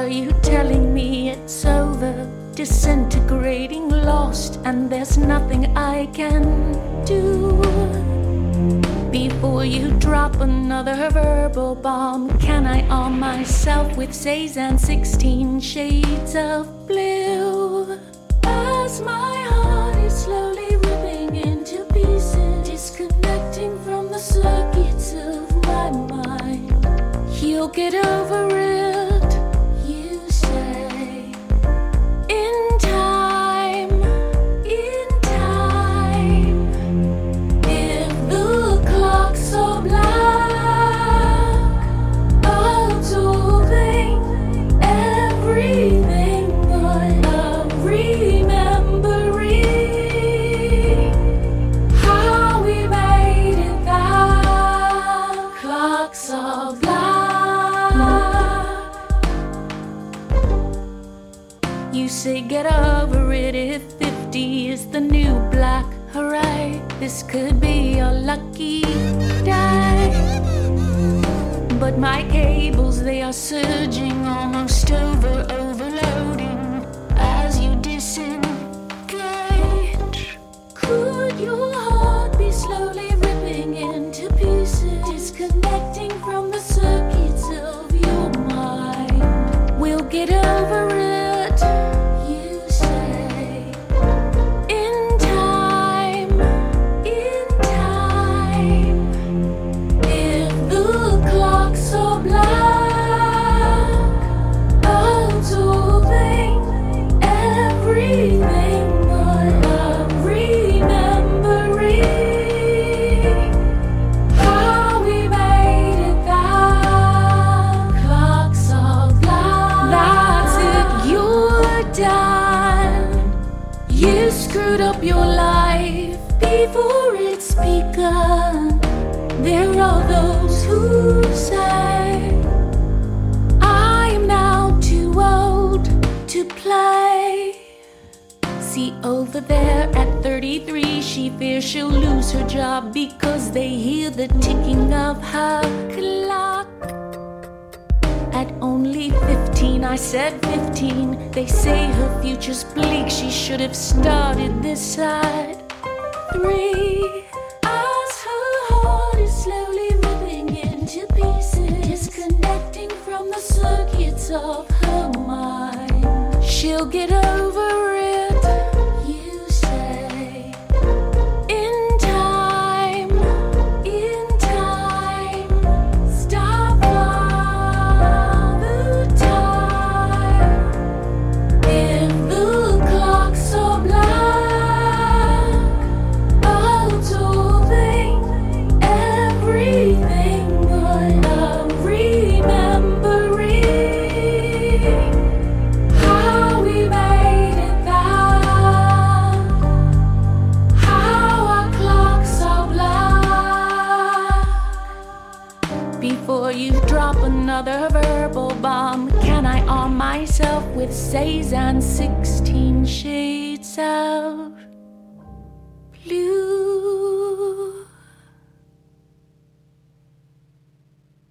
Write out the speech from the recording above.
Before you telling me it's over, disintegrating, lost, and there's nothing I can do. Before you drop another verbal bomb, can I arm myself with Cezanne 16 shades of blue? As my heart is slowly ripping into pieces, disconnecting from the circuits of my mind. You'll get over it, you say. In time, in time. If the clock's so black, absorbing everything but a remembering how we made it that clocks are black. You say get over it if 50 is the new black. Hooray, this could be your lucky day. But my cables, they are surging, almost overloading as you disengage. Could your heart be slowly ripping into pieces, disconnecting from the circuits of your mind? We'll get over it, you say. In time, in time. If the clock's so black, absorbing everything but a remembering how we made it that clocks are black. That's it, you're done. You screwed up your life before it's begun. There are those who say I am now too old to play. See over there at 33, she fears she'll lose her job because they hear the ticking of her clock. At only 15, I said 15. They say her future's bleak, she should have started this at 3. As her heart is slowly ripping into pieces, disconnecting from the circuits of her mind. She'll get over it, you say. In time, in time. Stop the time. If the clock's so black, absorbing everything but a remembering how we made it that, how our clocks are black. Before you drop another verbal bomb, can I arm myself with Cezanne 16 shades of blue?